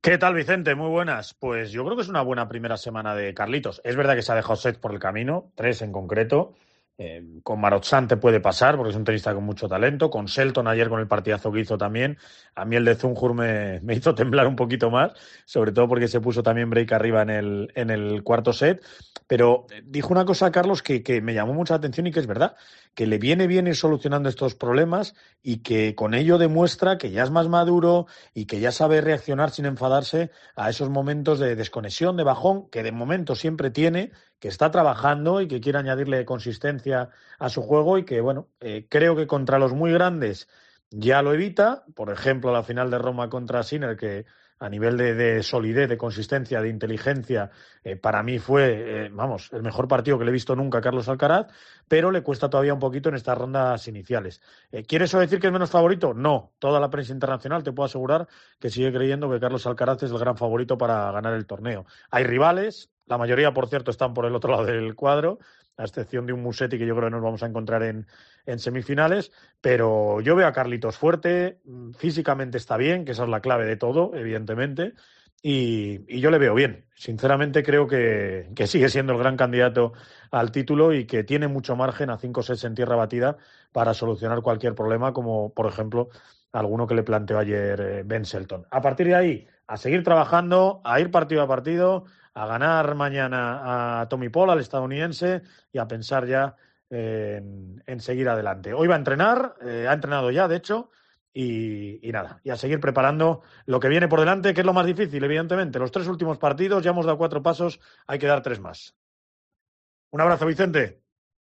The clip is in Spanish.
¿Qué tal, Vicente? Muy buenas. Pues yo creo que es una buena primera semana de Carlitos. Es verdad que se ha dejado sets por el camino, tres en concreto. Con Marotzán te puede pasar, porque es un tenista con mucho talento. Con Selton ayer con el partidazo que hizo también. A mí el de Zunjur me hizo temblar un poquito más, sobre todo porque se puso también break arriba en el cuarto set. Pero dijo una cosa, Carlos, que me llamó mucha atención y que es verdad, que le viene bien ir solucionando estos problemas y que con ello demuestra que ya es más maduro y que ya sabe reaccionar sin enfadarse a esos momentos de desconexión, de bajón, que de momento siempre tiene, que está trabajando y que quiere añadirle consistencia a su juego y que, bueno, creo que contra los muy grandes ya lo evita. Por ejemplo, la final de Roma contra Sinner, que a nivel de solidez, de consistencia, de inteligencia, para mí fue, vamos, el mejor partido que le he visto nunca a Carlos Alcaraz, pero le cuesta todavía un poquito en estas rondas iniciales. ¿Quiere eso decir que es menos favorito? No. Toda la prensa internacional te puedo asegurar que sigue creyendo que Carlos Alcaraz es el gran favorito para ganar el torneo. Hay rivales, la mayoría, por cierto, están por el otro lado del cuadro, a excepción de un Musetti que yo creo que nos vamos a encontrar en semifinales, pero yo veo a Carlitos fuerte, físicamente está bien, que esa es la clave de todo, evidentemente, y yo le veo bien. Sinceramente creo que sigue siendo el gran candidato al título y que tiene mucho margen a 5 sets en tierra batida para solucionar cualquier problema, como por ejemplo alguno que le planteó ayer Ben Shelton. A partir de ahí, a seguir trabajando, a ir partido a partido, a ganar mañana a Tommy Paul, al estadounidense, y a pensar ya en seguir adelante. Hoy va a entrenar, ha entrenado ya, de hecho, y nada, y a seguir preparando lo que viene por delante, que es lo más difícil, evidentemente. Los tres últimos partidos, ya hemos dado 4 pasos, hay que dar 3 más. Un abrazo, Vicente.